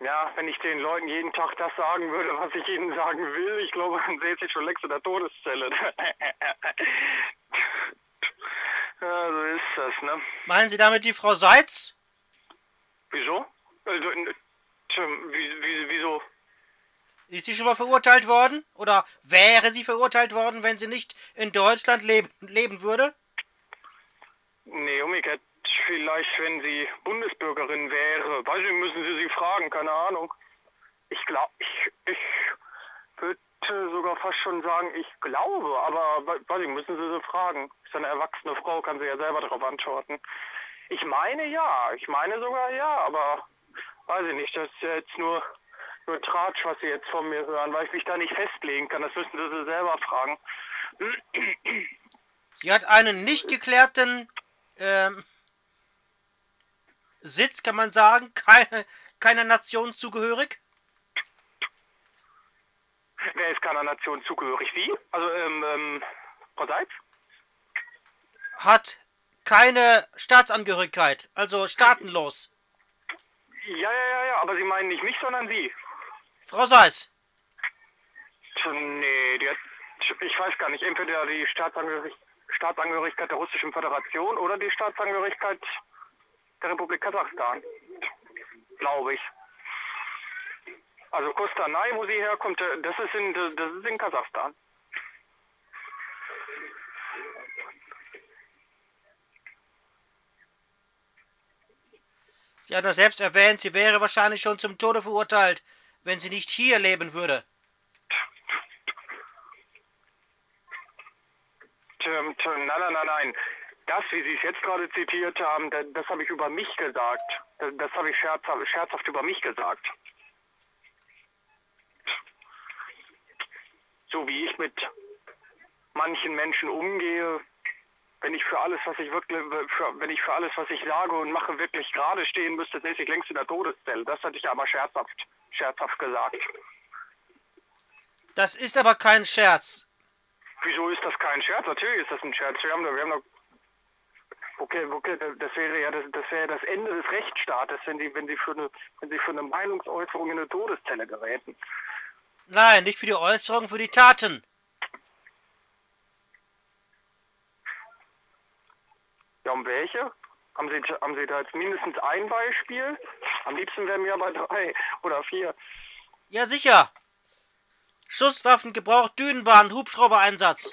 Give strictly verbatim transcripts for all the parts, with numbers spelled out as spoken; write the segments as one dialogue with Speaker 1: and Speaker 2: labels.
Speaker 1: Ja, wenn ich den Leuten jeden Tag das sagen würde, was ich ihnen sagen will, ich glaube, dann säße ich schon längst in der Todeszelle. Ja, so ist das, ne?
Speaker 2: Meinen Sie damit die Frau Seitz?
Speaker 1: Wieso? Also, wie, wie, wieso?
Speaker 2: Ist sie schon mal verurteilt worden? Oder wäre sie verurteilt worden, wenn sie nicht in Deutschland leben, leben würde?
Speaker 1: Nee, umgekehrt. Vielleicht, wenn sie Bundesbürgerin wäre. Weiß ich, müssen Sie sie fragen, keine Ahnung. Ich glaube, ich, ich würde sogar fast schon sagen, ich glaube, aber weiß ich, müssen Sie sie fragen. Ist eine erwachsene Frau, kann sie ja selber darauf antworten. Ich meine ja, ich meine sogar ja, aber weiß ich nicht, das ist ja jetzt nur, nur Tratsch, was Sie jetzt von mir hören, weil ich mich da nicht festlegen kann. Das müssen Sie sie selber fragen.
Speaker 2: Sie hat einen nicht geklärten ähm, Sitz, kann man sagen, keine, keiner Nation zugehörig.
Speaker 1: Wer ist keiner Nation zugehörig? Wie? Also, ähm, ähm, Frau Seitz?
Speaker 2: Hat keine Staatsangehörigkeit, also staatenlos.
Speaker 1: Ja, ja, ja, ja, aber Sie meinen nicht mich, sondern Sie.
Speaker 2: Frau Seitz.
Speaker 1: Nee, die hat, ich weiß gar nicht, entweder die Staatsangehörig, Staatsangehörigkeit der Russischen Föderation oder die Staatsangehörigkeit der Republik Kasachstan. Glaube ich. Also Kostanay, wo sie herkommt, das ist in, das ist in Kasachstan.
Speaker 2: Sie hat doch selbst erwähnt, sie wäre wahrscheinlich schon zum Tode verurteilt, wenn sie nicht hier leben würde.
Speaker 1: Nein, nein, nein, nein. Das, wie Sie es jetzt gerade zitiert haben, das, das habe ich über mich gesagt. Das, das habe ich scherzhaft, scherzhaft über mich gesagt. So wie ich mit manchen Menschen umgehe, wenn ich für alles, was ich wirklich, für, wenn ich für alles, was ich sage und mache, wirklich gerade stehen müsste, säße ich längst in der Todeszelle. Das hatte ich aber scherzhaft, scherzhaft gesagt.
Speaker 2: Das ist aber kein Scherz.
Speaker 1: Wieso ist das kein Scherz? Natürlich ist das ein Scherz. Wir haben da, wir haben da okay, okay, das wäre ja das, das wäre das Ende des Rechtsstaates, wenn Sie, wenn Sie für eine, wenn Sie für eine Meinungsäußerung in eine Todeszelle geräten.
Speaker 2: Nein, nicht für die Äußerung, für die Taten.
Speaker 1: Ja, um welche? Haben Sie, haben Sie da jetzt mindestens ein Beispiel? Am liebsten wären wir aber drei oder vier.
Speaker 2: Ja, sicher. Schusswaffengebrauch, Dünenbahn, Hubschraubereinsatz.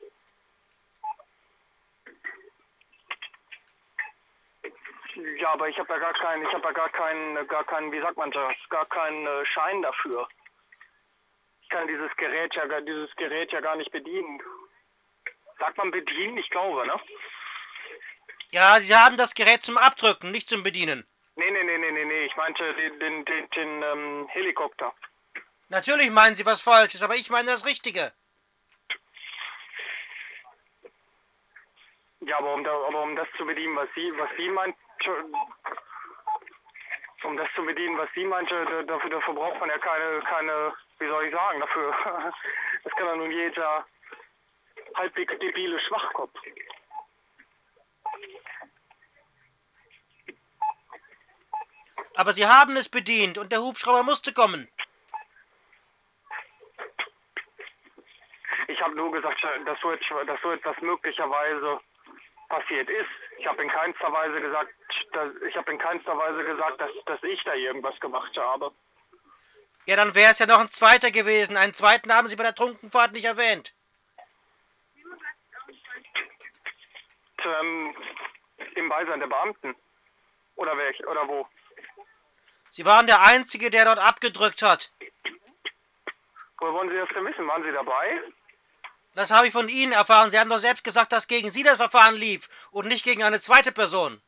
Speaker 1: Ja, aber ich habe da gar keinen, ich habe da gar keinen, gar keinen, wie sagt man das, gar keinen äh, Schein dafür. Ich kann dieses Gerät ja, dieses Gerät ja gar nicht bedienen. Sagt man bedienen? Ich glaube, ne?
Speaker 2: Ja, Sie haben das Gerät zum Abdrücken, nicht zum Bedienen.
Speaker 1: Nee, nee, nee, nee, nee, nee. Ich meinte den, den, den, den ähm, Helikopter.
Speaker 2: Natürlich meinen Sie was Falsches, aber ich meine das Richtige.
Speaker 1: Ja, aber um, da, aber um das zu bedienen, was Sie, was Sie meint, um das zu bedienen, was Sie meinte, dafür, dafür braucht man ja keine, keine, wie soll ich sagen, dafür, das kann ja nun jeder halbwegs debile Schwachkopf.
Speaker 2: Aber Sie haben es bedient und der Hubschrauber musste kommen.
Speaker 1: Ich habe nur gesagt, dass so, etwas, dass so etwas möglicherweise passiert ist. Ich habe in keinster Weise gesagt, dass, ich habe in keinster Weise gesagt, dass, dass ich da irgendwas gemacht habe.
Speaker 2: Ja, dann wäre es ja noch ein zweiter gewesen. Einen zweiten haben Sie bei der Trunkenfahrt nicht erwähnt.
Speaker 1: Ähm, im Beisein der Beamten. Oder welch, oder wo?
Speaker 2: Sie waren der Einzige, der dort abgedrückt hat.
Speaker 1: Woher wollen Sie das denn wissen? Waren Sie dabei?
Speaker 2: Das habe ich von Ihnen erfahren. Sie haben doch selbst gesagt, dass gegen Sie das Verfahren lief und nicht gegen eine zweite Person.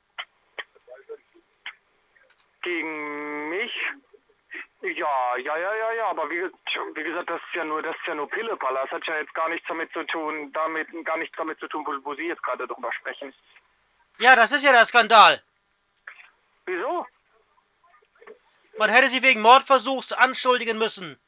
Speaker 1: Gegen mich? Ja, ja, ja, ja, ja, aber wie, wie gesagt, das ist ja nur, das ist ja nur Pillepalle. Das hat ja jetzt gar nichts damit zu tun, damit, gar nichts damit zu tun, wo, wo Sie jetzt gerade drüber sprechen.
Speaker 2: Ja, das ist ja der Skandal.
Speaker 1: Wieso?
Speaker 2: Man hätte Sie wegen Mordversuchs anschuldigen müssen.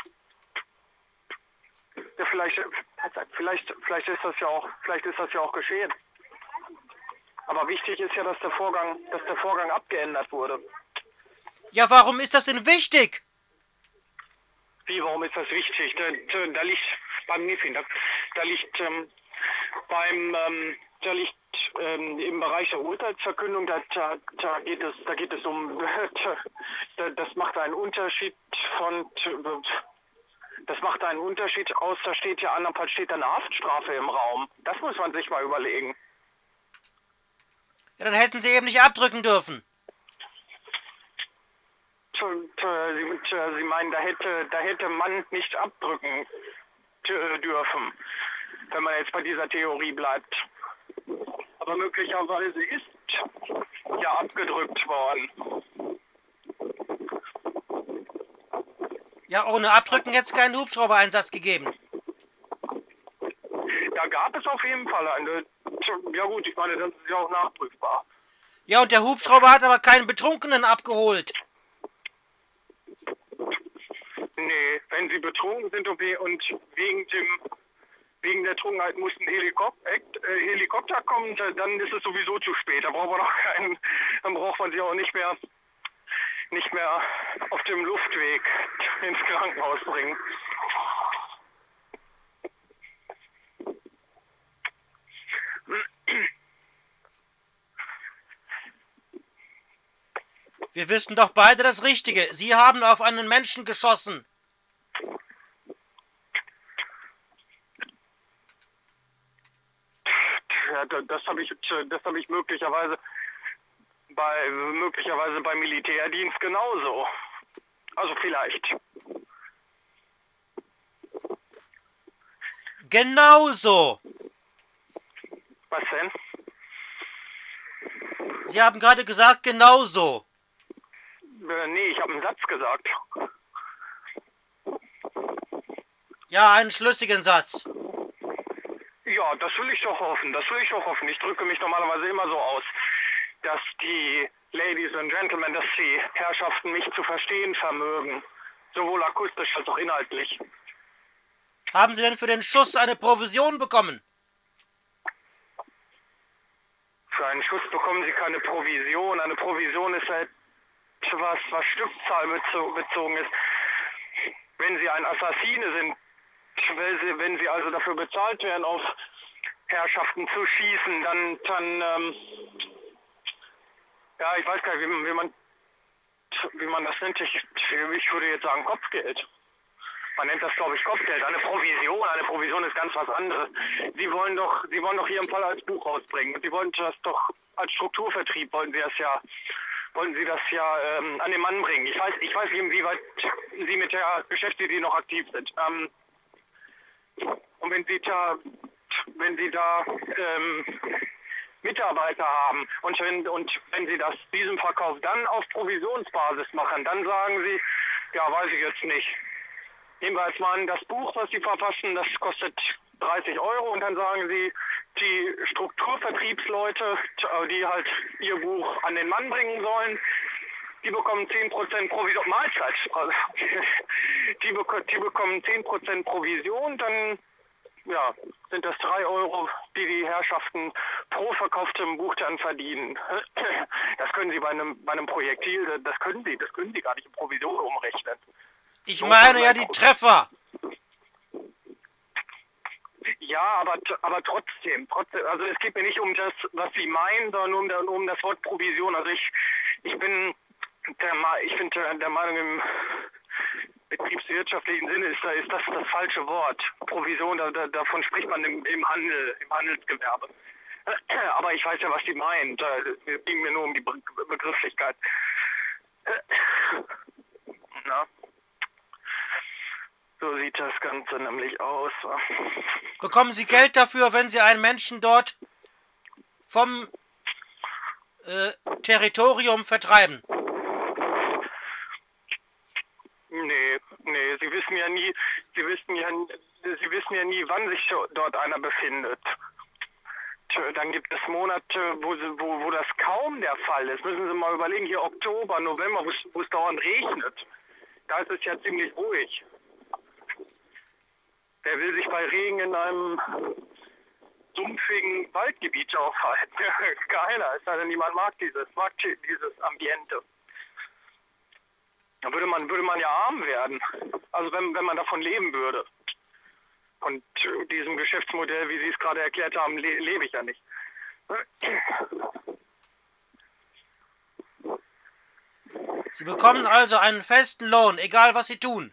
Speaker 1: Ja, vielleicht, vielleicht, vielleicht ist das ja auch, vielleicht ist das ja auch geschehen. Aber wichtig ist ja, dass der Vorgang, dass der Vorgang abgeändert wurde.
Speaker 2: Ja, warum ist das denn wichtig?
Speaker 1: Wie, warum ist das wichtig? Da, da, da liegt beim Nifin, da, da liegt ähm, beim, ähm, da liegt ähm, im Bereich der Urteilsverkündung, da, da, da geht es, da geht es um, da, das macht einen Unterschied von, das macht einen Unterschied aus, da steht ja andernfalls steht da eine Haftstrafe im Raum. Das muss man sich mal überlegen.
Speaker 2: Ja, dann hätten Sie eben nicht abdrücken dürfen.
Speaker 1: Sie, Sie meinen, da hätte, da hätte man nicht abdrücken dürfen, wenn man jetzt bei dieser Theorie bleibt. Aber möglicherweise ist ja abgedrückt worden.
Speaker 2: Ja, ohne Abdrücken hätte es keinen Hubschrauber-Einsatz gegeben.
Speaker 1: Da gab es auf jeden Fall eine. Ja gut, ich meine, das ist ja auch nachprüfbar.
Speaker 2: Ja, und der Hubschrauber hat aber keinen Betrunkenen abgeholt.
Speaker 1: Nee, wenn sie betrunken sind und wegen dem wegen der Trunkenheit muss ein Helikopter, äh, Helikopter kommen, dann ist es sowieso zu spät. Da braucht man doch keinen, dann braucht man sie auch nicht mehr nicht mehr auf dem Luftweg ins Krankenhaus bringen.
Speaker 2: Wir wissen doch beide das Richtige. Sie haben auf einen Menschen geschossen.
Speaker 1: Ja, das habe ich, das habe ich möglicherweise bei möglicherweise beim Militärdienst genauso. Also vielleicht.
Speaker 2: Genauso.
Speaker 1: Was denn?
Speaker 2: Sie haben gerade gesagt, genauso.
Speaker 1: Äh, nee, ich habe einen Satz gesagt.
Speaker 2: Ja, einen schlüssigen Satz.
Speaker 1: Ja, das will ich doch hoffen, das will ich doch hoffen. Ich drücke mich normalerweise immer so aus, dass die Ladies and Gentlemen, dass die Herrschaften mich zu verstehen vermögen. Sowohl akustisch als auch inhaltlich.
Speaker 2: Haben Sie denn für den Schuss eine Provision bekommen?
Speaker 1: Für einen Schuss bekommen Sie keine Provision. Eine Provision ist halt etwas, was Stückzahl bezogen ist. Wenn Sie ein Assassine sind, wenn Sie, wenn Sie also dafür bezahlt werden, auf Herrschaften zu schießen, dann, dann ähm, ja, ich weiß gar nicht, wie, wie, man, wie man das nennt. Ich, ich würde jetzt sagen Kopfgeld. Man nennt das, glaube ich, Kopfgeld. Eine Provision, eine Provision ist ganz was anderes. Sie wollen doch, Sie wollen doch hier im Fall als Buch rausbringen. Und Sie wollten das doch als Strukturvertrieb, wollten Sie das ja, wollten Sie das ja ähm, an den Mann bringen. Ich weiß, ich weiß nicht, inwieweit Sie mit der Geschäftsidee noch aktiv sind. Ähm, und wenn Sie da, wenn Sie da ähm, Mitarbeiter haben und wenn, und wenn Sie das, diesen Verkauf dann auf Provisionsbasis machen, dann sagen Sie, ja, weiß ich jetzt nicht. Nehmen wir jetzt mal an, das Buch, was Sie verfassen, das kostet dreißig Euro und dann sagen Sie, die Strukturvertriebsleute, die halt ihr Buch an den Mann bringen sollen, die bekommen zehn Prozent Provision, Mahlzeit, also, die, bek die bekommen zehn Prozent Provision, dann ja, sind das drei Euro, die die Herrschaften pro verkauftem Buch dann verdienen. Das können Sie bei einem, bei einem Projektil, das können Sie, das können Sie gar nicht in Provision umrechnen.
Speaker 2: Ich meine ja die Treffer.
Speaker 1: Ja, aber, aber trotzdem, trotzdem, also es geht mir nicht um das, was Sie meinen, sondern um, um das Wort Provision. Also ich, ich bin der, ich bin der Meinung, im betriebswirtschaftlichen Sinne ist, da, ist das das falsche Wort. Provision, da, da, davon spricht man im, im Handel, im Handelsgewerbe. Aber ich weiß ja, was Sie meinen. Es ging mir nur um die Begrifflichkeit. Na? So sieht das Ganze nämlich aus.
Speaker 2: Bekommen Sie Geld dafür, wenn Sie einen Menschen dort vom äh, Territorium vertreiben?
Speaker 1: Nee, nee, Sie wissen ja nie, Sie wissen ja, Sie wissen ja nie, wann sich dort einer befindet. Dann gibt es Monate, wo, wo, wo das kaum der Fall ist. Müssen Sie mal überlegen, hier Oktober, November, wo es dauernd regnet. Da ist es ja ziemlich ruhig. Wer will sich bei Regen in einem sumpfigen Waldgebiet aufhalten? Keiner. Es sei denn, niemand mag dieses, mag dieses Ambiente. Da würde man, würde man ja arm werden. Also wenn, wenn man davon leben würde. Von diesem Geschäftsmodell, wie Sie es gerade erklärt haben, le lebe ich ja nicht.
Speaker 2: Sie bekommen also einen festen Lohn, egal was Sie tun.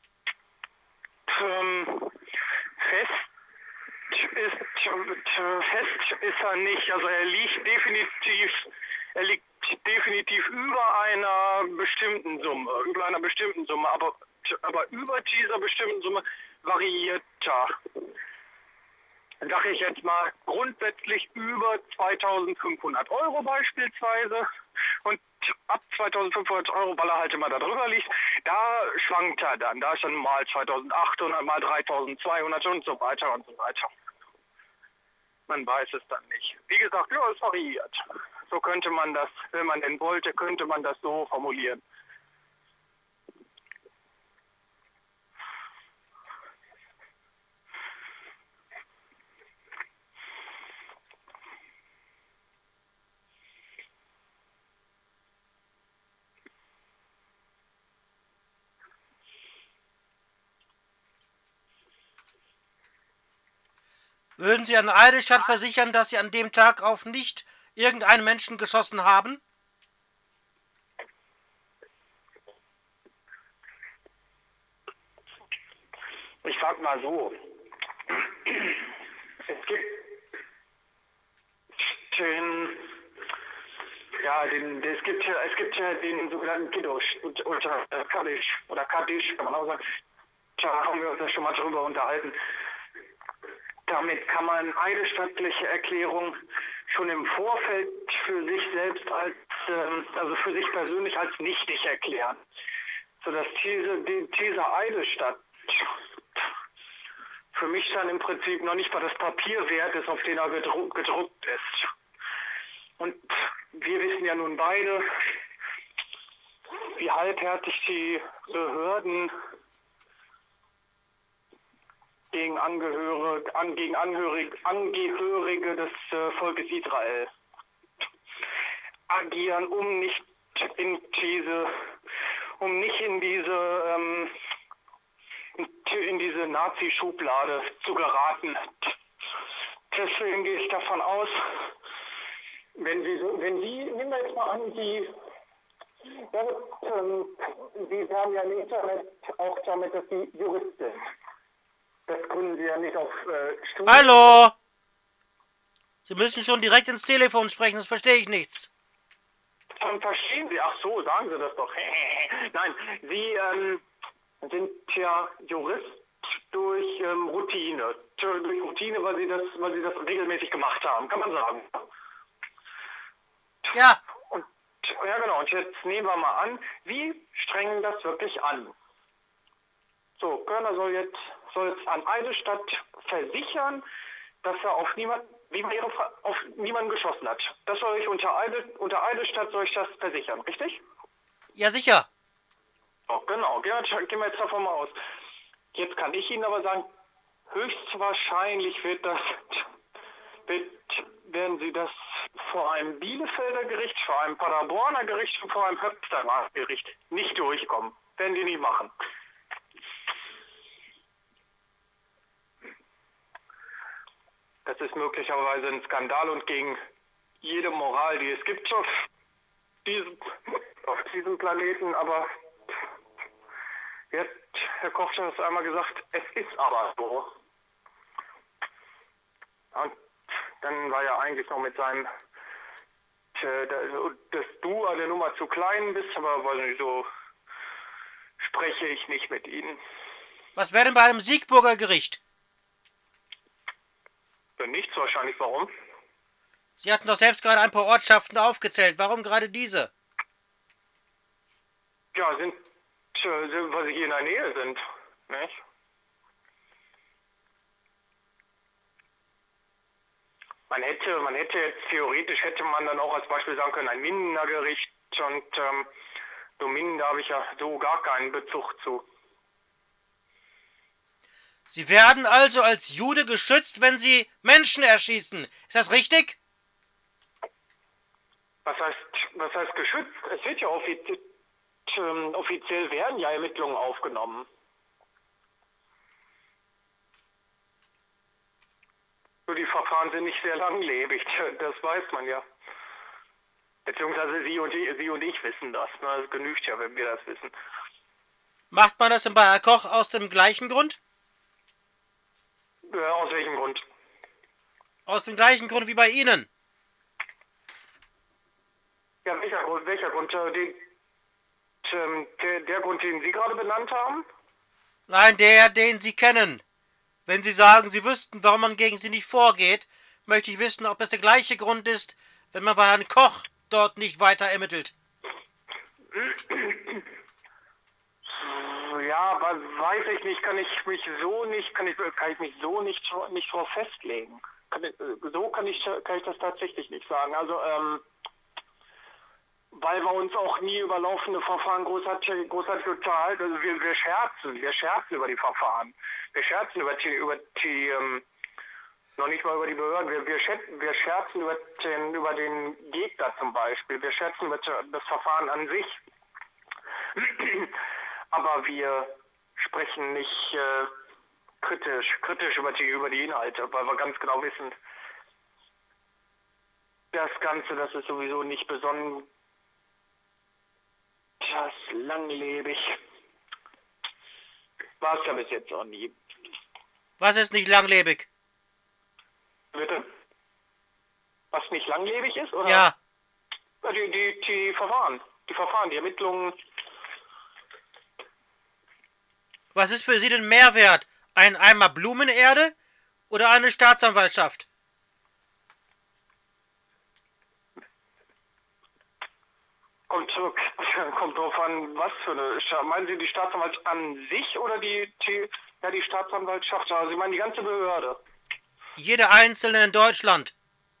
Speaker 1: Ähm, fest ist fest ist er nicht. Also er liegt definitiv, er liegt definitiv über einer bestimmten Summe, über einer bestimmten Summe, aber aber über dieser bestimmten Summe variiert er. Sage ich jetzt mal grundsätzlich über zweitausendfünfhundert Euro beispielsweise und ab zweitausendfünfhundert Euro, weil er halt immer da drüber liegt, da schwankt er dann. Da ist dann mal zweitausendachthundert, mal dreitausendzweihundert und so weiter und so weiter. Man weiß es dann nicht. Wie gesagt, ja, es variiert. So könnte man das, wenn man denn wollte, könnte man das so formulieren.
Speaker 2: Würden Sie an Eidelstadt versichern, dass Sie an dem Tag auf nicht irgendeinen Menschen geschossen haben?
Speaker 1: Ich sag mal so. Es gibt den, ja, den, es gibt ja, es gibt ja den sogenannten Kiddush oder Kaddish oder Kaddish, kann man auch sagen. Da haben wir uns ja schon mal drüber unterhalten. Damit kann man eidesstattliche Erklärung schon im Vorfeld für sich selbst als, ähm, also für sich persönlich als nichtig erklären. Sodass diese, die, diese Eidesstatt für mich dann im Prinzip noch nicht mal das Papier wert ist, auf den er gedru gedruckt ist. Und wir wissen ja nun beide, wie halbherzig die Behörden gegen Angehörige, an, gegen Angehörige, Angehörige des äh, Volkes Israel agieren, um nicht in diese, um nicht in diese, ähm, in, in diese Nazi-Schublade zu geraten. Deswegen gehe ich davon aus, wenn Sie, wenn Sie, nehmen wir jetzt mal an, Sie, ja, ähm, Sie haben ja im Internet auch damit, dass Sie Jurist sind. Das können Sie ja nicht auf äh, Studien...
Speaker 2: Hallo! Sie müssen schon direkt ins Telefon sprechen, das verstehe ich nichts.
Speaker 1: Dann verstehen Sie, ach so, sagen Sie das doch. Nein, Sie ähm, sind ja Jurist durch ähm, Routine. Durch Routine, weil Sie, das, weil Sie das regelmäßig gemacht haben, kann man sagen.
Speaker 2: Ja.
Speaker 1: Und, ja genau, und jetzt nehmen wir mal an, wie strengen das wirklich an? So, Körner soll jetzt, soll jetzt an Eidelstadt versichern, dass er auf niemand, wie man ihre, auf niemanden geschossen hat. Das soll ich unter, Eidel, unter Eidelstadt soll ich das versichern, richtig?
Speaker 2: Ja, sicher.
Speaker 1: Oh, genau, gehen wir, gehen wir jetzt davon mal aus. Jetzt kann ich Ihnen aber sagen, höchstwahrscheinlich wird das, wird, werden Sie das vor einem Bielefelder Gericht, vor einem Paderborner Gericht und vor einem Höxter Gericht nicht durchkommen. Werden die nicht machen. Das ist möglicherweise ein Skandal und gegen jede Moral, die es gibt auf diesem, auf diesem Planeten. Aber jetzt, Herr Koch hat es einmal gesagt, es ist aber so. Und dann war ja eigentlich noch mit seinem, dass du eine Nummer zu klein bist, aber weiß nicht, so spreche ich nicht mit Ihnen.
Speaker 2: Was wäre denn bei einem Siegburger Gericht?
Speaker 1: Für nichts wahrscheinlich. Warum?
Speaker 2: Sie hatten doch selbst gerade ein paar Ortschaften aufgezählt. Warum gerade diese?
Speaker 1: Ja, sind, weil sie hier in der Nähe sind, nicht? Man hätte, man hätte jetzt theoretisch, hätte man dann auch als Beispiel sagen können, ein Mindener Gericht und ähm, so Minden, da habe ich ja so gar keinen Bezug zu.
Speaker 2: Sie werden also als Jude geschützt, wenn Sie Menschen erschießen. Ist das richtig?
Speaker 1: Was heißt, was heißt geschützt? Es wird ja offiziell, ähm, offiziell werden ja Ermittlungen aufgenommen. Nur die Verfahren sind nicht sehr langlebig, das weiß man ja. Beziehungsweise Sie und, die, Sie und ich wissen das. Ne? Das genügt ja, wenn wir das wissen.
Speaker 2: Macht man das denn bei Herr Koch aus dem gleichen Grund?
Speaker 1: Äh, aus welchem Grund?
Speaker 2: Aus dem gleichen Grund wie bei Ihnen.
Speaker 1: Ja, welcher Grund? Welcher Grund? Äh, den, ähm, der, der Grund, den Sie gerade benannt haben?
Speaker 2: Nein, der, den Sie kennen. Wenn Sie sagen, Sie wüssten, warum man gegen Sie nicht vorgeht, möchte ich wissen, ob das der gleiche Grund ist, wenn man bei Herrn Koch dort nicht weiter ermittelt.
Speaker 1: Ja, weiß ich nicht, kann ich mich so nicht, kann ich, kann ich mich so nicht, nicht drauf festlegen. Kann ich, so kann ich, kann ich das tatsächlich nicht sagen. Also, ähm, weil wir uns auch nie über laufende Verfahren großartig, großartig unterhalten. Also wir, wir scherzen, wir scherzen über die Verfahren. Wir scherzen über die, über die, ähm, noch nicht mal über die Behörden. Wir, wir, scherzen, wir scherzen über den, über den Gegner zum Beispiel. Wir scherzen über das Verfahren an sich. Aber wir sprechen nicht äh, kritisch, kritisch über die, über die Inhalte, weil wir ganz genau wissen, das Ganze, das ist sowieso nicht besonders langlebig. War es ja bis jetzt auch nie.
Speaker 2: Was ist nicht langlebig?
Speaker 1: Bitte? Was nicht langlebig ist, oder?
Speaker 2: Ja.
Speaker 1: Ja, die, die, die Verfahren. Die Verfahren, die Ermittlungen.
Speaker 2: Was ist für Sie denn mehr wert? Ein Eimer Blumenerde oder eine Staatsanwaltschaft?
Speaker 1: Kommt, kommt drauf an, was für eine. Meinen Sie die Staatsanwaltschaft an sich oder die, die, ja, die Staatsanwaltschaft? Also Sie meinen die ganze Behörde?
Speaker 2: Jede einzelne in Deutschland.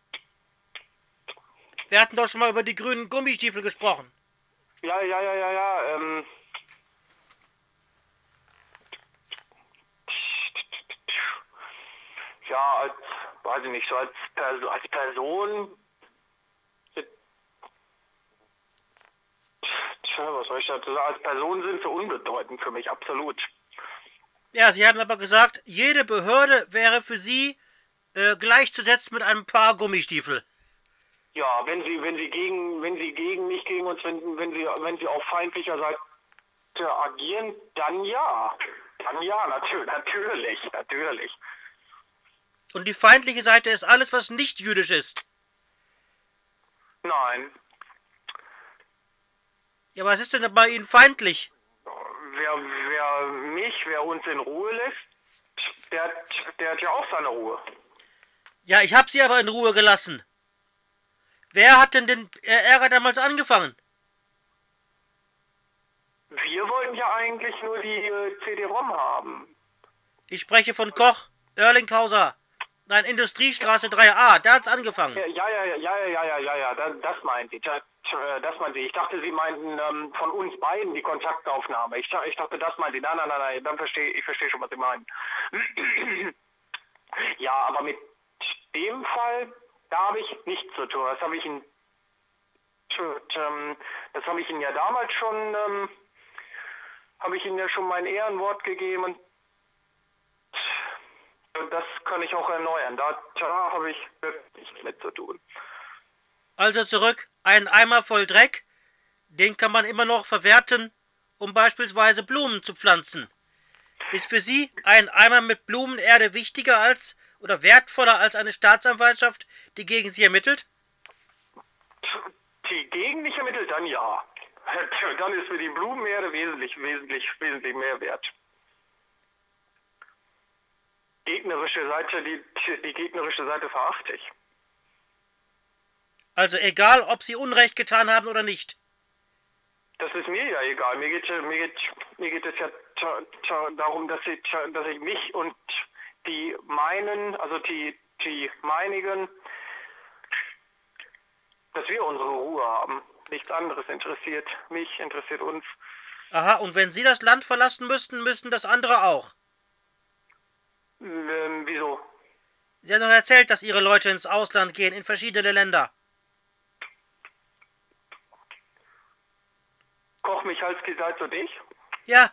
Speaker 2: Wir hatten doch schon mal über die grünen Gummistiefel gesprochen.
Speaker 1: Ja, ja, ja, ja, ja. Ähm. Ja, als, weiß ich nicht, so als, als Person. Tja, was soll ich dazu sagen? Als Person sind sie unbedeutend für mich, absolut.
Speaker 2: Ja, Sie haben aber gesagt, jede Behörde wäre für Sie äh, gleichzusetzen mit einem Paar Gummistiefel.
Speaker 1: Ja, wenn sie, wenn sie gegen, wenn sie gegen, nicht gegen uns, wenn, wenn sie, wenn sie auf feindlicher Seite agieren, dann ja. Dann ja, natürlich, natürlich, natürlich.
Speaker 2: Und die feindliche Seite ist alles, was nicht jüdisch ist.
Speaker 1: Nein.
Speaker 2: Ja, was ist denn bei Ihnen feindlich?
Speaker 1: Wer, wer mich, wer uns in Ruhe lässt, der, der hat ja auch seine Ruhe.
Speaker 2: Ja, ich habe Sie aber in Ruhe gelassen. Wer hat denn den Ärger damals angefangen?
Speaker 1: Wir wollten ja eigentlich nur die äh, C D-ROM haben.
Speaker 2: Ich spreche von Koch, Oerlinghauser. Nein, Industriestraße drei a, da hat's angefangen.
Speaker 1: Ja, ja, ja, ja, ja, ja, ja, ja, das, das meint ich. Das, das meint ich. Ich dachte, Sie meinten ähm, von uns beiden die Kontaktaufnahme. Ich, ich dachte, das meint ich. Nein, nein, nein, nein, dann verstehe ich verstehe schon, was Sie meinen. Ja, aber mit dem Fall, da habe ich nichts zu tun. Das habe ich Ihnen, das habe ich Ihnen ja damals schon, ähm, habe ich Ihnen ja schon mein Ehrenwort gegeben. Das kann ich auch erneuern. Da, da habe ich wirklich nichts mit zu tun.
Speaker 2: Also zurück, ein Eimer voll Dreck, den kann man immer noch verwerten, um beispielsweise Blumen zu pflanzen. Ist für Sie ein Eimer mit Blumenerde wichtiger als oder wertvoller als eine Staatsanwaltschaft, die gegen Sie ermittelt?
Speaker 1: Die gegen mich ermittelt, dann ja. Dann ist mir die Blumenerde wesentlich, wesentlich, wesentlich mehr wert. Gegnerische Seite, die, die gegnerische Seite verachte ich.
Speaker 2: Also egal, ob Sie Unrecht getan haben oder nicht.
Speaker 1: Das ist mir ja egal. Mir geht, mir geht, mir geht es ja darum, dass ich, dass ich mich und die meinen, also die, die meinigen, dass wir unsere Ruhe haben. Nichts anderes interessiert mich, interessiert uns.
Speaker 2: Aha, und wenn Sie das Land verlassen müssten, müssten das andere auch.
Speaker 1: Ähm, wieso?
Speaker 2: Sie haben doch erzählt, dass Ihre Leute ins Ausland gehen, in verschiedene Länder.
Speaker 1: Koch Michalski, Salz und ich?
Speaker 2: Ja.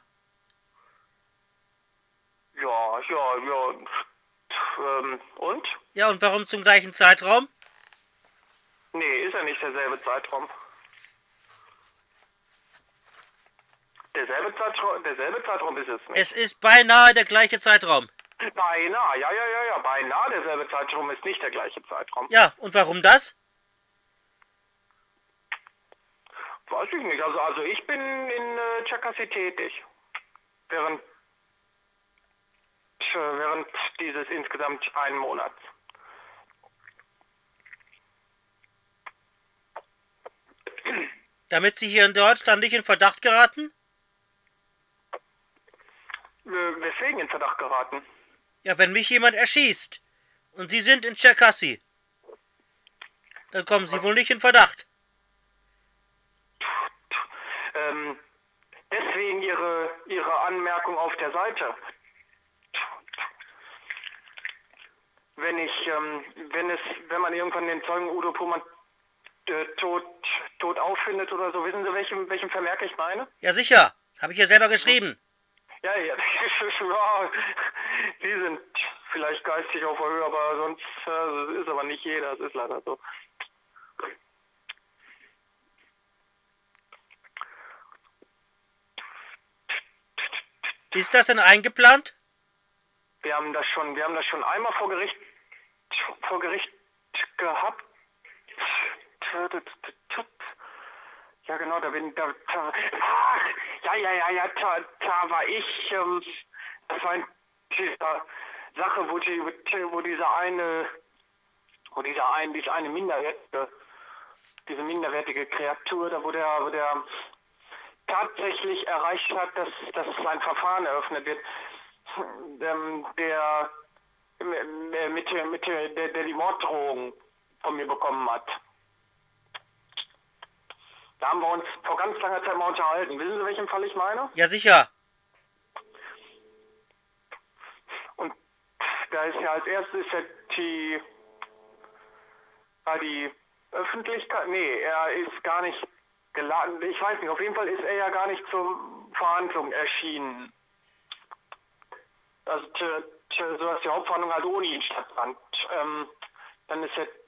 Speaker 1: Ja, ja, ja. Ähm, und?
Speaker 2: Ja, und warum zum gleichen Zeitraum?
Speaker 1: Nee, ist ja nicht derselbe Zeitraum. Derselbe Zeitraum, derselbe Zeitraum ist es nicht.
Speaker 2: Es ist beinahe der gleiche Zeitraum.
Speaker 1: Beinahe, ja, ja, ja, ja, beinahe derselbe Zeitraum ist nicht der gleiche Zeitraum.
Speaker 2: Ja, und warum das?
Speaker 1: Weiß ich nicht. Also, also ich bin in äh, Tscherkassy tätig. Während, äh, während dieses insgesamt einen Monats.
Speaker 2: Damit Sie hier in Deutschland nicht in Verdacht geraten?
Speaker 1: Äh, weswegen in Verdacht geraten?
Speaker 2: Ja, wenn mich jemand erschießt und Sie sind in Tscherkassy, dann kommen Sie wohl nicht in Verdacht.
Speaker 1: Ähm, deswegen Ihre, Ihre Anmerkung auf der Seite. Wenn ich, ähm, wenn es, wenn man irgendwann den Zeugen Udo Pullmann äh, tot, tot auffindet oder so, wissen Sie, welchen, welchen Vermerk ich meine?
Speaker 2: Ja, sicher. Habe ich ja selber geschrieben.
Speaker 1: Ja, ja, ja, die sind vielleicht geistig auf der Höhe, aber sonst äh, ist aber nicht jeder, das ist leider so.
Speaker 2: Ist das denn eingeplant?
Speaker 1: Wir haben das schon, wir haben das schon einmal vor Gericht, vor Gericht gehabt. Ja genau, da bin da, da ach, ja, ja, ja, ja, da, da war ich, ähm, das war in dieser Sache, wo die, wo dieser eine, wo dieser eine, diese eine minderwertige, diese minderwertige Kreatur, da wo der, wo der tatsächlich erreicht hat, dass, dass ein Verfahren eröffnet wird, ähm, der, der, mit, mit, der, der die Morddrohung von mir bekommen hat. Da haben wir uns vor ganz langer Zeit mal unterhalten. Wissen Sie, welchen Fall ich meine?
Speaker 2: Ja, sicher.
Speaker 1: Und da ist ja als erstes ist ja die, war die Öffentlichkeit, nee, er ist gar nicht geladen, ich weiß nicht, auf jeden Fall ist er ja gar nicht zur Verhandlung erschienen. Also t, t, so dass die Hauptverhandlung halt ohne ihn stattfand. Ähm, dann ist er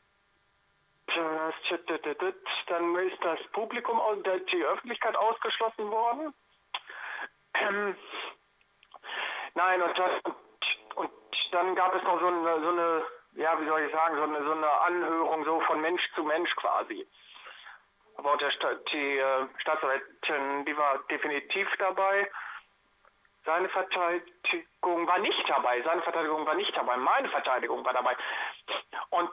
Speaker 1: dann ist das Publikum, die Öffentlichkeit ausgeschlossen worden. Ähm, nein, und, das, und dann gab es noch so eine, so eine, ja, wie soll ich sagen, so eine, so eine Anhörung so von Mensch zu Mensch quasi. Aber der, die äh, Staatsanwältin, die war definitiv dabei. Seine Verteidigung war nicht dabei. Seine Verteidigung war nicht dabei. Meine Verteidigung war dabei. Und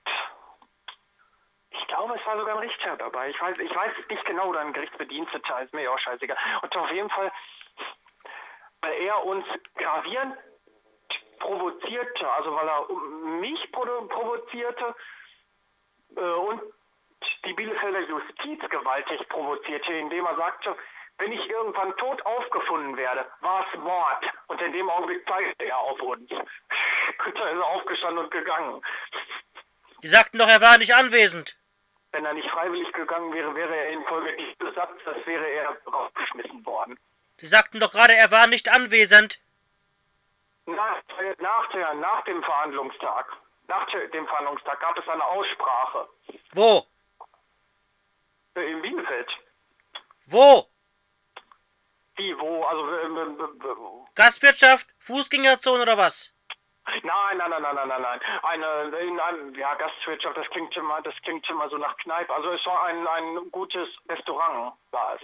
Speaker 1: ich glaube, es war sogar ein Richter dabei. Ich weiß, ich weiß nicht genau, oder ein Gerichtsbediensteter, ist mir auch scheißegal. Und auf jeden Fall, weil er uns gravierend provozierte, also weil er mich provozierte äh, und die Bielefelder Justiz gewaltig provozierte, indem er sagte, wenn ich irgendwann tot aufgefunden werde, war es Mord. Und in dem Augenblick zeigte er auf uns. Günther ist aufgestanden und gegangen.
Speaker 2: Die sagten doch, er war nicht anwesend.
Speaker 1: Wenn er nicht freiwillig gegangen wäre, wäre er infolge dieses Satzes, wäre er rausgeschmissen worden.
Speaker 2: Sie sagten doch gerade, er war nicht anwesend.
Speaker 1: Nach, nach, der, nach dem Verhandlungstag, nach dem Verhandlungstag gab es eine Aussprache.
Speaker 2: Wo?
Speaker 1: In Bielefeld.
Speaker 2: Wo?
Speaker 1: Wie, wo? Also, äh, äh,
Speaker 2: Gastwirtschaft? Fußgängerzone oder was?
Speaker 1: Nein, nein, nein, nein, nein, nein, nein. Eine, in einem, ja, Gastwirtschaft, das klingt immer, das klingt immer so nach Kneipe. Also es war ein, ein gutes Restaurant, war es.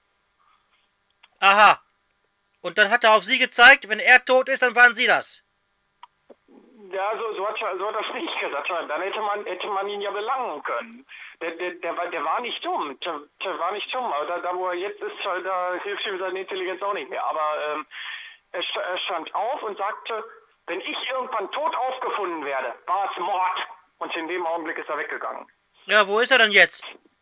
Speaker 2: Aha. Und dann hat er auf Sie gezeigt, wenn er tot ist, dann waren Sie das.
Speaker 1: Ja, so, so, hat, so hat das nicht gesagt. Dann hätte man, hätte man ihn ja belangen können. Der, der, der, war, der war nicht dumm. Der, der war nicht dumm. Aber da, da, wo er jetzt ist, da hilft ihm seine Intelligenz auch nicht mehr. Aber ähm, er, er stand auf und sagte, wenn ich irgendwann tot aufgefunden werde, war es Mord. Und in dem Augenblick ist er weggegangen.
Speaker 2: Ja, wo ist er denn jetzt?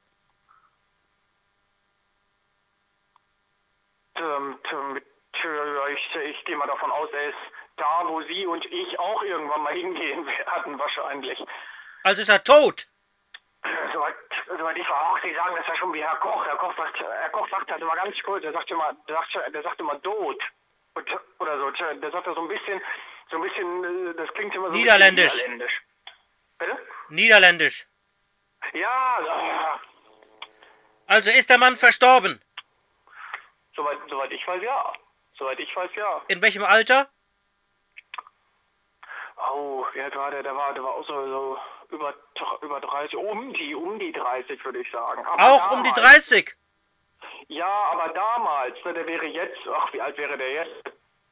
Speaker 1: Ähm, mit, ich, ich gehe mal davon aus, er ist da, wo Sie und ich auch irgendwann mal hingehen werden, wahrscheinlich.
Speaker 2: Also ist er tot?
Speaker 1: Soweit soweit ich war auch, Sie sagen das ja schon wie Herr Koch. Herr Koch sagt, Herr Koch sagt halt immer ganz kurz, der sagt immer, der sagt, der sagt immer Dot. Oder so, der sagt das so ein bisschen, so ein bisschen, das klingt immer so
Speaker 2: Niederländisch.
Speaker 1: Ein bisschen niederländisch. Bitte?
Speaker 2: Niederländisch.
Speaker 1: Ja, ja.
Speaker 2: Also ist der Mann verstorben?
Speaker 1: Soweit, soweit ich weiß, ja. Soweit ich weiß, ja.
Speaker 2: In welchem Alter?
Speaker 1: Oh, wie alt war der? Der war, der war auch so, so über, über dreißig, um die, um die dreißig, würde ich sagen. Aber
Speaker 2: auch
Speaker 1: damals,
Speaker 2: um die dreißig?
Speaker 1: Ja, aber damals, ne, der wäre jetzt, ach, wie alt wäre der jetzt?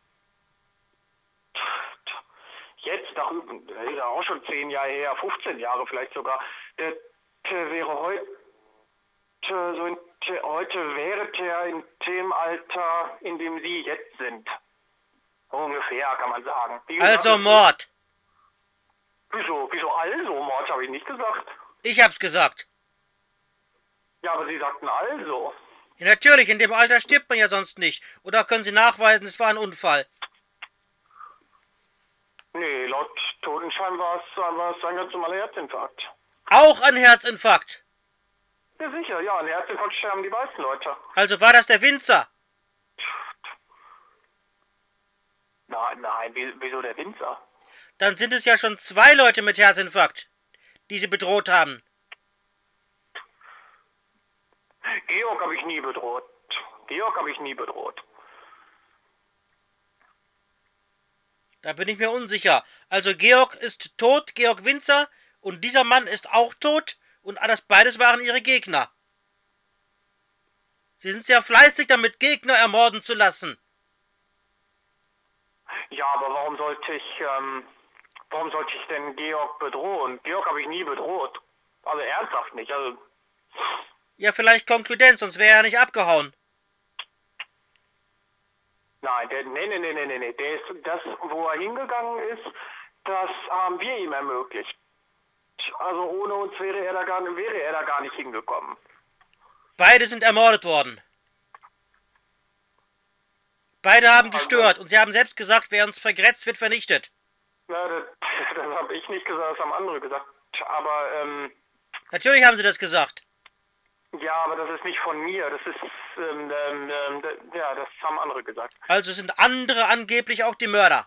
Speaker 1: Jetzt, nach, das ist ja auch schon zehn Jahre her, fünfzehn Jahre vielleicht sogar. Der, der wäre heute, so in, heute wäre der in dem Alter, in dem Sie jetzt sind. Ungefähr, kann man sagen. Wie gesagt,
Speaker 2: Also Mord.
Speaker 1: Wieso? Wieso also? Mord habe ich nicht gesagt.
Speaker 2: Ich hab's gesagt.
Speaker 1: Ja, aber Sie sagten also.
Speaker 2: Ja, natürlich, in dem Alter stirbt man ja sonst nicht. Oder können Sie nachweisen, es war ein Unfall?
Speaker 1: Nee, laut Totenschein war es, war es ein ganz normaler Herzinfarkt.
Speaker 2: Auch ein Herzinfarkt?
Speaker 1: Ja, sicher, ja, ein Herzinfarkt sterben die meisten Leute.
Speaker 2: Also war das der Winzer?
Speaker 1: Nein, nein, wieso der Winzer?
Speaker 2: Dann sind es ja schon zwei Leute mit Herzinfarkt, die Sie bedroht haben.
Speaker 1: Georg habe ich nie bedroht. Georg habe ich nie bedroht.
Speaker 2: Da bin ich mir unsicher. Also Georg ist tot, Georg Winzer, und dieser Mann ist auch tot, und das beides waren Ihre Gegner. Sie sind ja fleißig damit, Gegner ermorden zu lassen.
Speaker 1: Ja, aber warum sollte ich, ähm, warum sollte ich denn Georg bedrohen? Georg habe ich nie bedroht. Also ernsthaft nicht, also...
Speaker 2: Ja, vielleicht Konkludenz, sonst wäre er nicht abgehauen.
Speaker 1: Nein, der, nee, nee, nee, nee, nee, der ist, das, wo er hingegangen ist, das haben wir ihm ermöglicht. Also ohne uns wäre er da gar, wäre er da gar nicht hingekommen.
Speaker 2: Beide sind ermordet worden. Beide haben gestört, und Sie haben selbst gesagt, wer uns vergrätzt, wird vernichtet.
Speaker 1: Na, das, das habe ich nicht gesagt, das haben andere gesagt. Aber, ähm...
Speaker 2: Natürlich haben Sie das gesagt.
Speaker 1: Ja, aber das ist nicht von mir, das ist, ähm, ähm, ja, das haben andere gesagt.
Speaker 2: Also sind andere angeblich auch die Mörder?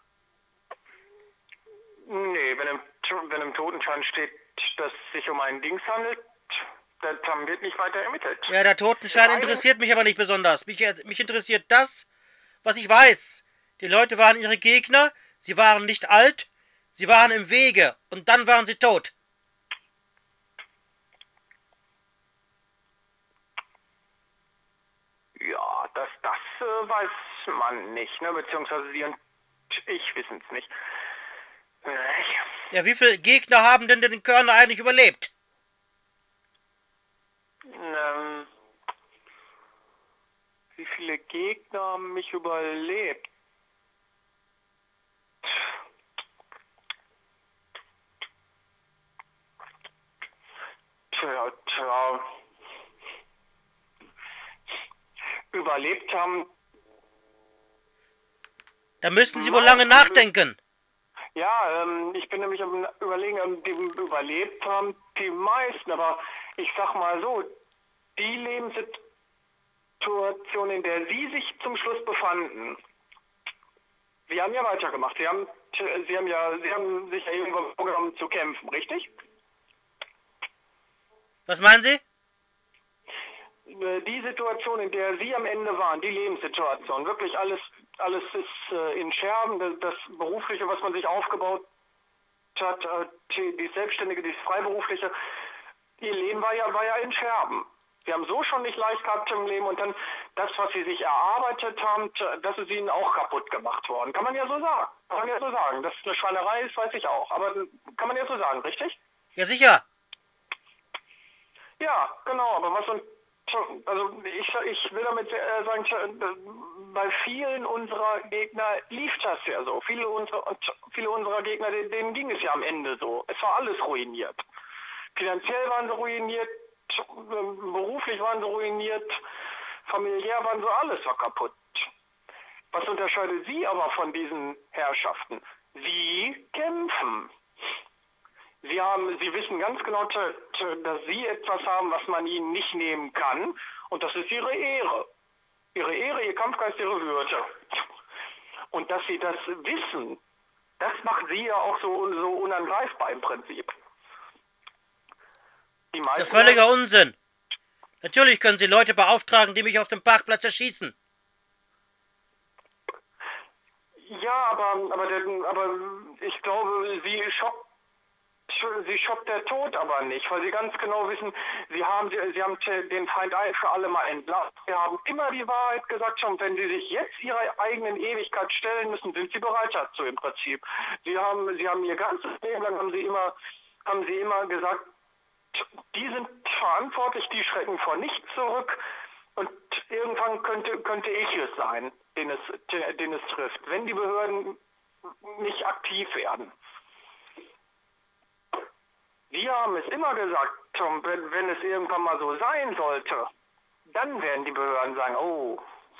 Speaker 1: Nee, wenn im, wenn im Totenschein steht, dass es sich um einen Dings handelt, dann wird nicht weiter ermittelt.
Speaker 2: Ja, der Totenschein interessiert mich aber nicht besonders. Mich, mich interessiert das, was ich weiß. Die Leute waren Ihre Gegner, sie waren nicht alt, sie waren im Wege, und dann waren sie tot.
Speaker 1: Ja, das, das äh, weiß man nicht, ne? Beziehungsweise Sie und ich wissen es nicht. Äh,
Speaker 2: Ja, wie viele Gegner haben denn den Körner eigentlich überlebt?
Speaker 1: Ähm, wie viele Gegner haben mich überlebt? Tja, tja. Überlebt haben.
Speaker 2: Da müssten Sie wohl lange nachdenken.
Speaker 1: Ja, ähm, ich bin nämlich am Überlegen, ähm, die überlebt haben die meisten, aber ich sag mal so, die Lebenssituation, in der Sie sich zum Schluss befanden, Sie haben ja weitergemacht. Sie haben, Sie haben ja, Sie haben sich ja irgendwann vorgenommen zu kämpfen, richtig?
Speaker 2: Was meinen Sie?
Speaker 1: Die Situation, in der Sie am Ende waren, die Lebenssituation, wirklich alles, alles ist äh, in Scherben, das, das Berufliche, was man sich aufgebaut hat, äh, die, die Selbstständige, die Freiberufliche, Ihr Leben war ja, war ja in Scherben. Sie haben so schon nicht leicht gehabt im Leben, und dann das, was Sie sich erarbeitet haben, das ist Ihnen auch kaputt gemacht worden. Kann man ja so sagen. Kann man ja so sagen. Dass es eine Schweinerei ist, weiß ich auch. Aber kann man ja so sagen, richtig?
Speaker 2: Ja, sicher.
Speaker 1: Ja, genau. Aber was und also ich, ich will damit äh, sagen, bei vielen unserer Gegner lief das ja so. Viele unserer, viele unserer Gegner, denen ging es ja am Ende so. Es war alles ruiniert. Finanziell waren sie ruiniert, beruflich waren sie ruiniert, familiär waren sie, alles war kaputt. Was unterscheidet Sie aber von diesen Herrschaften? Sie kämpfen. Sie haben, Sie wissen ganz genau, t- t- dass Sie etwas haben, was man Ihnen nicht nehmen kann. Und das ist Ihre Ehre. Ihre Ehre, Ihr Kampfgeist, Ihre Würde. Und dass Sie das wissen, das macht Sie ja auch so, so unangreifbar im Prinzip. Die
Speaker 2: Das ist ja
Speaker 1: meisten
Speaker 2: völliger Unsinn. Natürlich können Sie Leute beauftragen, die mich auf dem Parkplatz erschießen.
Speaker 1: Ja, aber, aber, der, aber ich glaube, Sie schockt, Sie schockt der Tod aber nicht, weil Sie ganz genau wissen, Sie haben, Sie haben den Feind ein für alle Mal entlarvt. Sie haben immer die Wahrheit gesagt, und wenn Sie sich jetzt Ihrer eigenen Ewigkeit stellen müssen, sind Sie bereit dazu im Prinzip. Sie haben, Sie haben Ihr ganzes Leben lang haben Sie immer, haben Sie immer gesagt, die sind verantwortlich, die schrecken vor nichts zurück. Und irgendwann könnte, könnte ich es sein, den es, den es trifft, wenn die Behörden nicht aktiv werden. Wir haben es immer gesagt, Tom, wenn, wenn es irgendwann mal so sein sollte, dann werden die Behörden sagen, oh,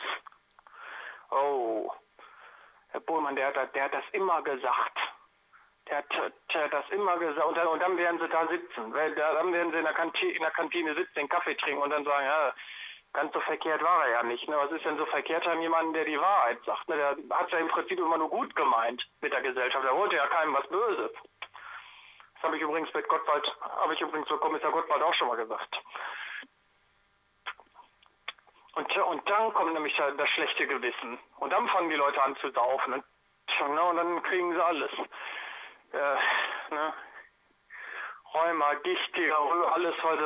Speaker 1: oh, Herr Bohlmann, der hat, der hat das immer gesagt. Der hat, der hat das immer gesagt. Und dann, und dann werden sie da sitzen. Dann werden sie in der, Kantine, in der Kantine sitzen, den Kaffee trinken und dann sagen, ja, ganz so verkehrt war er ja nicht. Ne? Was ist denn so verkehrt an jemandem, der die Wahrheit sagt? Ne? Der hat es ja im Prinzip immer nur gut gemeint mit der Gesellschaft. Der wollte ja keinem was Böses. Das habe ich übrigens mit Gottwald, habe ich übrigens mit Kommissar Gottwald auch schon mal gesagt. Und, und dann kommt nämlich das schlechte Gewissen. Und dann fangen die Leute an zu saufen. Und, ne, und dann kriegen sie alles. Äh, ne? Rheuma, Gicht, Diarrhoe, alles, weil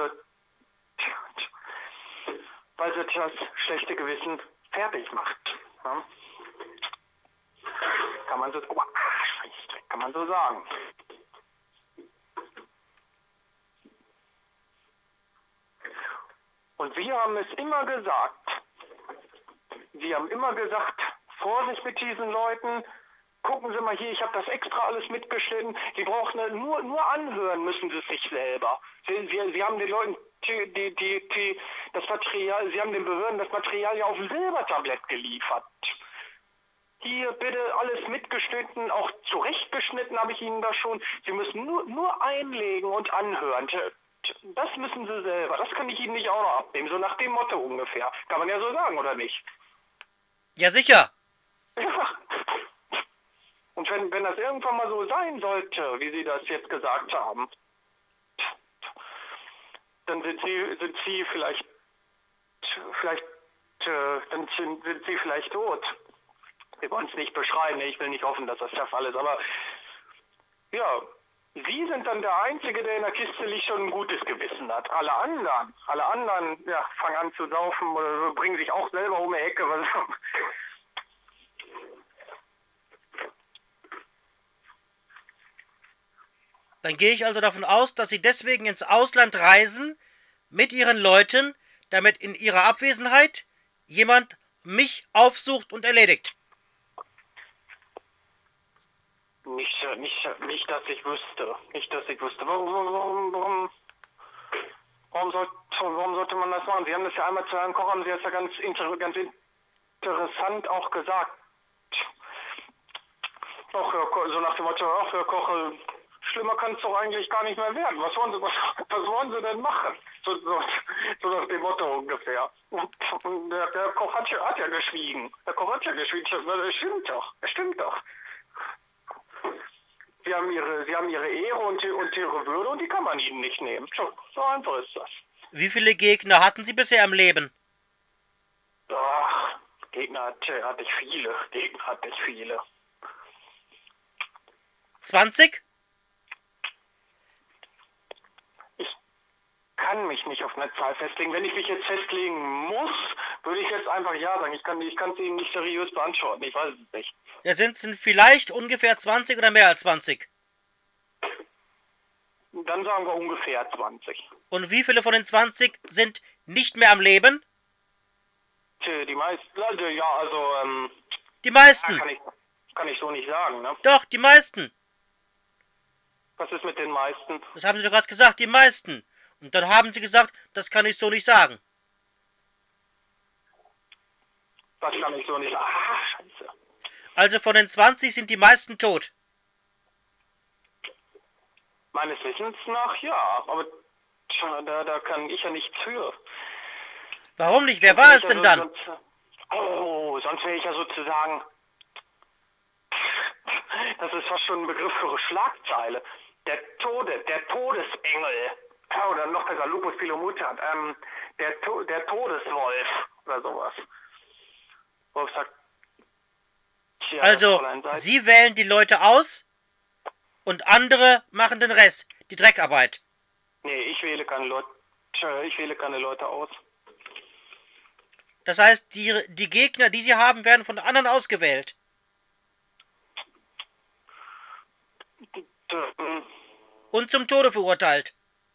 Speaker 1: sie, weil sie das schlechte Gewissen fertig macht. Ne? Kann man so, oh, kann man so sagen. Und wir haben es immer gesagt, wir haben immer gesagt, Vorsicht mit diesen Leuten, gucken Sie mal hier, ich habe das extra alles mitgeschnitten, Sie brauchen nur, nur anhören müssen Sie es sich selber. Sie, Sie, Sie haben den Leuten die, die, die, die, das Material, Sie haben den Behörden das Material ja auf dem Silbertablett geliefert. Hier bitte alles mitgeschnitten, auch zurechtgeschnitten habe ich Ihnen das schon. Sie müssen nur, nur einlegen und anhören. Das müssen Sie selber. Das kann ich Ihnen nicht auch noch abnehmen. So nach dem Motto ungefähr. Kann man ja so sagen, oder nicht?
Speaker 2: Ja, sicher.
Speaker 1: Ja. Und wenn, wenn das irgendwann mal so sein sollte, wie Sie das jetzt gesagt haben, dann sind Sie, sind Sie vielleicht, vielleicht, äh, dann sind, sind Sie vielleicht tot. Wir wollen es nicht beschreiben. Ich will nicht hoffen, dass das der Fall ist. Aber ja, Sie sind dann der Einzige, der in der Kiste liegt und ein gutes Gewissen hat. Alle anderen, alle anderen, ja, fangen an zu saufen oder so, bringen sich auch selber um die Ecke.
Speaker 2: Dann gehe ich also davon aus, dass Sie deswegen ins Ausland reisen mit Ihren Leuten, damit in Ihrer Abwesenheit jemand mich aufsucht und erledigt.
Speaker 1: Nicht, nicht, nicht, dass ich wüsste. Nicht, dass ich wüsste. Warum, warum, warum, warum, sollte, warum sollte man das machen? Sie haben das ja einmal zu Herrn Koch, haben Sie das ja ganz, inter, ganz interessant auch gesagt. Ach, Herr Koch, so nach dem Motto, ach, Herr Koch, schlimmer kann es doch eigentlich gar nicht mehr werden. Was wollen Sie, was, was wollen Sie denn machen? So, so, so nach dem Motto ungefähr. Und, und der, der Koch hat ja, hat ja geschwiegen. Der Koch hat ja geschwiegen. Das stimmt doch. Das stimmt doch. Sie haben ihre, sie haben ihre Ehre und, und ihre Würde und die kann man ihnen nicht nehmen. So, so einfach ist das.
Speaker 2: Wie viele Gegner hatten Sie bisher im Leben?
Speaker 1: Ach, Gegner hatte, hatte ich viele. Gegner hatte ich viele.
Speaker 2: zwanzig?
Speaker 1: Ich kann mich nicht auf eine Zahl festlegen. Wenn ich mich jetzt festlegen muss, würde ich jetzt einfach ja sagen. Ich kann ich kann es Ihnen nicht seriös beantworten. Ich weiß es nicht.
Speaker 2: Ja, sind es vielleicht ungefähr zwanzig oder mehr als zwanzig?
Speaker 1: Dann sagen wir ungefähr zwanzig.
Speaker 2: Und wie viele von den zwanzig sind nicht mehr am Leben?
Speaker 1: Die meisten, also, ja, also, ähm...
Speaker 2: Die meisten.
Speaker 1: Ja, kann, ich, kann ich so nicht sagen, ne?
Speaker 2: Doch, die meisten.
Speaker 1: Was ist mit den meisten?
Speaker 2: Das haben Sie doch gerade gesagt, die meisten. Und dann haben Sie gesagt, das kann ich so nicht sagen.
Speaker 1: Das kann ich so nicht sagen. Ah, scheiße.
Speaker 2: Also von den zwanzig sind die meisten tot.
Speaker 1: Meines Wissens nach ja, aber tja, da, da kann ich ja nichts für.
Speaker 2: Warum nicht? Wer
Speaker 1: Sonst
Speaker 2: war
Speaker 1: wär
Speaker 2: es
Speaker 1: ich ja
Speaker 2: denn
Speaker 1: so,
Speaker 2: dann?
Speaker 1: sonst, oh, sonst wäre ich ja sozusagen, das ist fast schon ein Begriff für eine Schlagzeile. Der Tode, der Todesengel. Ja, oder noch besser, Lupus Philomutat. Ähm, der, to der Todeswolf oder sowas. Wolf sagt, tja,
Speaker 2: Also,
Speaker 1: Fräulein, seid.
Speaker 2: Sie wählen die Leute aus und andere machen den Rest, die Dreckarbeit.
Speaker 1: Nee, ich wähle keine Leute. Tja, ich wähle keine Leute aus.
Speaker 2: Das heißt, die, die Gegner, die Sie haben, werden von anderen ausgewählt.
Speaker 1: Tja,
Speaker 2: Und zum Tode verurteilt.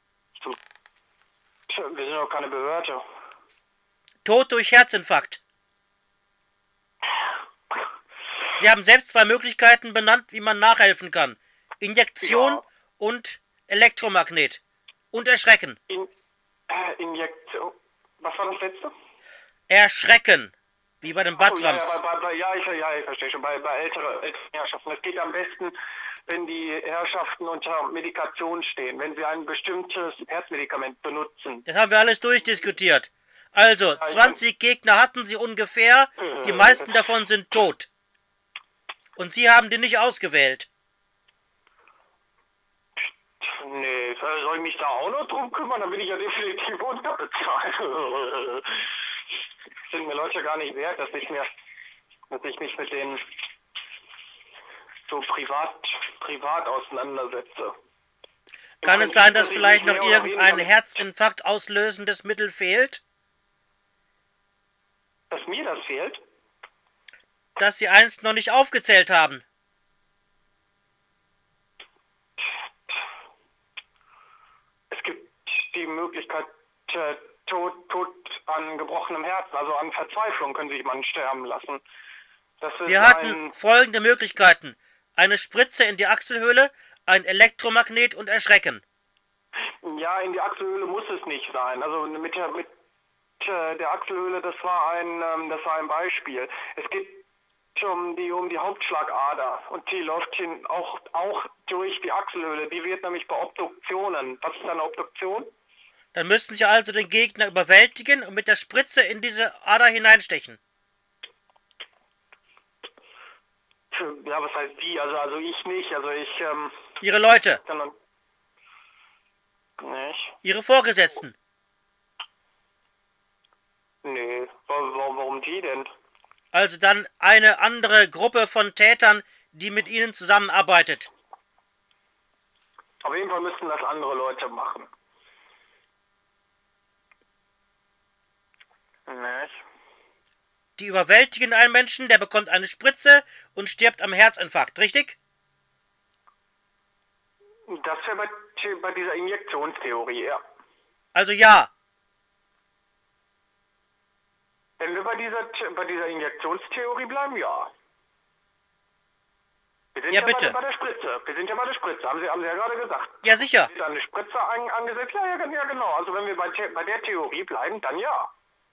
Speaker 1: tja, wir sind doch keine Behörde.
Speaker 2: Tod durch Herzinfarkt. Sie haben selbst zwei Möglichkeiten benannt, wie man nachhelfen kann. Injektion
Speaker 1: Ja.
Speaker 2: und Elektromagnet. Und Erschrecken.
Speaker 1: In, äh, Injektion. Was war das letzte?
Speaker 2: Erschrecken. Wie bei den
Speaker 1: Oh, ja,
Speaker 2: Badrams.
Speaker 1: ja, bei, bei, ja, ich, ja, ich verstehe schon. Bei, bei älteren, älteren Herrschaften. Es geht am besten, wenn die Herrschaften unter Medikation stehen, wenn sie ein bestimmtes Herzmedikament benutzen.
Speaker 2: Das haben wir alles durchdiskutiert. Also, zwanzig Gegner hatten sie ungefähr. Die meisten davon sind tot. Und Sie haben die nicht ausgewählt.
Speaker 1: Nee, soll ich mich da auch noch drum kümmern? Dann bin ich ja definitiv unterbezahlt. Sind mir Leute gar nicht wert, dass ich mir, dass ich mich mit denen so privat, privat auseinandersetze. Im
Speaker 2: Kann es
Speaker 1: Prinzip,
Speaker 2: sein, dass
Speaker 1: dass ich
Speaker 2: vielleicht
Speaker 1: mich
Speaker 2: noch
Speaker 1: mehr oder
Speaker 2: irgendein
Speaker 1: weniger-
Speaker 2: Herzinfarkt auslösendes Mittel fehlt?
Speaker 1: Dass mir das fehlt?
Speaker 2: Das Sie einst noch nicht aufgezählt haben?
Speaker 1: Es gibt die Möglichkeit, äh, Tod, Tod an gebrochenem Herzen, also an Verzweiflung können sich man sterben lassen. Das ist
Speaker 2: Wir hatten
Speaker 1: ein,
Speaker 2: folgende Möglichkeiten. Eine Spritze in die Achselhöhle, ein Elektromagnet und Erschrecken.
Speaker 1: ja, in die Achselhöhle muss es nicht sein. Also mit der, mit äh, der Achselhöhle, das war ein, ähm, das war ein Beispiel. Es geht um die, um die Hauptschlagader und die läuft hin, auch, auch durch die Achselhöhle. Die wird nämlich bei Obduktionen. Was ist eine Obduktion?
Speaker 2: Dann müssten Sie also den Gegner überwältigen und mit der Spritze in diese Ader hineinstechen.
Speaker 1: Ja, was heißt die? Also, also ich nicht. Also ich, ähm,
Speaker 2: Ihre Leute,
Speaker 1: kann dann nicht.
Speaker 2: Ihre Vorgesetzten.
Speaker 1: Nee, warum, warum die denn?
Speaker 2: Also dann eine andere Gruppe von Tätern, die mit Ihnen zusammenarbeitet.
Speaker 1: Auf jeden Fall müssten das andere Leute machen. Nicht?
Speaker 2: Die überwältigen einen Menschen, der bekommt eine Spritze und stirbt am Herzinfarkt, richtig?
Speaker 1: Das wäre bei, bei dieser Injektionstheorie, ja.
Speaker 2: Also ja.
Speaker 1: Wenn wir bei dieser, bei dieser Injektionstheorie bleiben, ja. Wir sind
Speaker 2: Ja,
Speaker 1: ja,
Speaker 2: bitte.
Speaker 1: Bei, der, bei der Spritze. Wir sind ja bei der Spritze, haben Sie, haben Sie ja gerade gesagt.
Speaker 2: Ja, sicher.
Speaker 1: Wird eine Spritze an, angesetzt? Ja, ja, ja, genau. Also wenn wir bei, bei der Theorie bleiben, dann ja.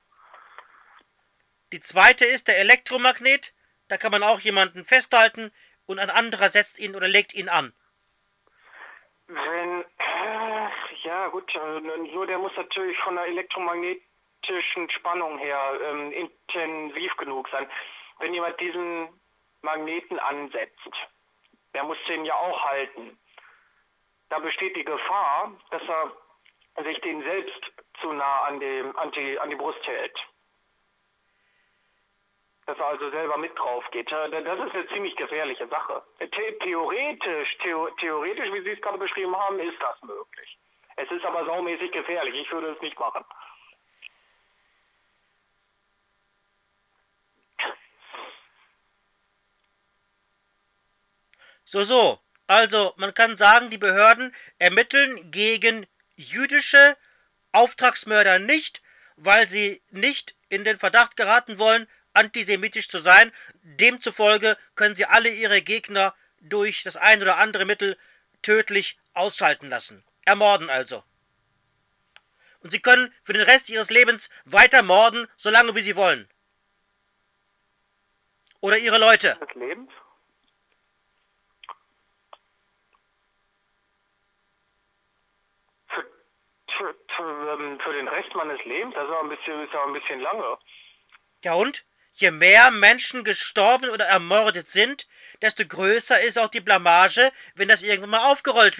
Speaker 2: Die zweite ist der Elektromagnet. Da kann man auch jemanden festhalten und ein anderer setzt ihn oder legt ihn an.
Speaker 1: Wenn, äh, ja gut, äh, nur der muss natürlich von der elektromagnetischen Spannung her ähm, intensiv genug sein. Wenn jemand diesen Magneten ansetzt, der muss den ja auch halten. Da besteht die Gefahr, dass er sich den selbst zu nah an, dem, an, die, an die Brust hält. Dass er also selber mit drauf geht. Das ist eine ziemlich gefährliche Sache. The theoretisch, theo theoretisch, wie Sie es gerade beschrieben haben, ist das möglich. Es ist aber saumäßig gefährlich. Ich würde es nicht machen.
Speaker 2: So, so. Also, man kann sagen, die Behörden ermitteln gegen jüdische Auftragsmörder nicht, weil sie nicht in den Verdacht geraten wollen, antisemitisch zu sein. Demzufolge können sie alle ihre Gegner durch das ein oder andere Mittel tödlich ausschalten lassen. Ermorden also. Und sie können für den Rest ihres Lebens weiter morden, solange wie sie wollen. Oder ihre Leute.
Speaker 1: Des Lebens? Rest meines Lebens, das ist auch ein bisschen, ist auch ein bisschen lange.
Speaker 2: Ja und? Je mehr Menschen gestorben oder ermordet sind, desto größer ist auch die Blamage, wenn das irgendwann mal aufgerollt wird.